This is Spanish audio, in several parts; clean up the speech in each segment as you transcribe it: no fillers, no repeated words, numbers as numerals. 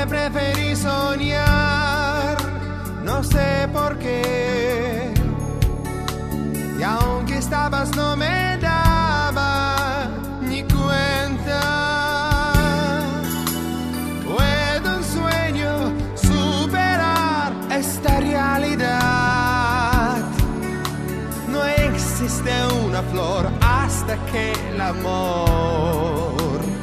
Siempre preferí soñar, no sé por qué. Y aunque estabas no me daba ni cuenta. ¿Puede un sueño superar esta realidad? No existe una flor hasta que el amor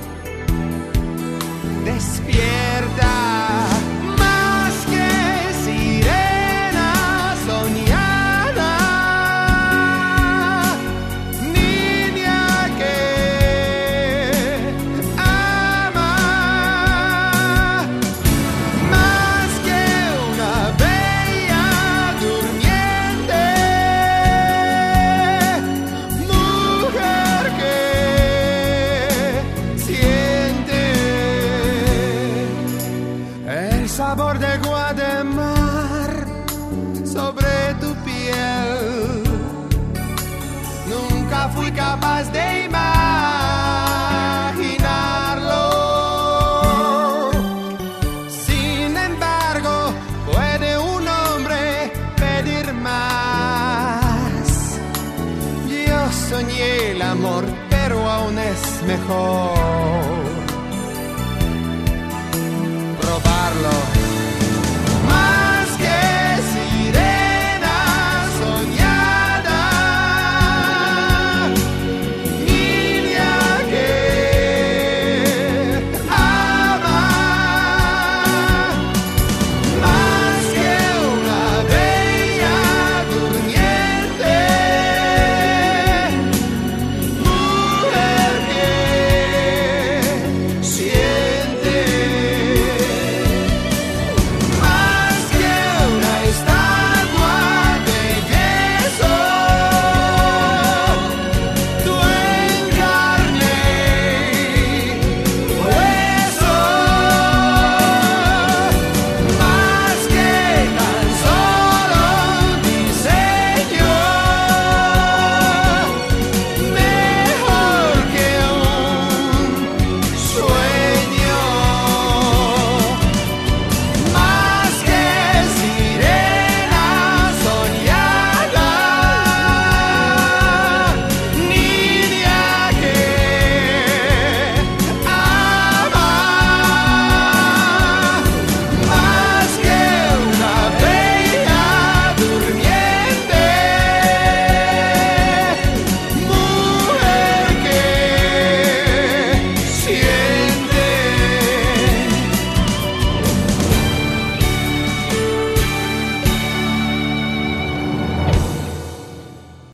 despierta. Más que sirena soñada, niña que ama, más que una bella durmiente, mujer que siente el sabor de Guademar sobre tu piel. Nunca fui capaz de imaginarlo. Sin embargo, puede un hombre pedir más. Yo soñé el amor, pero aún es mejor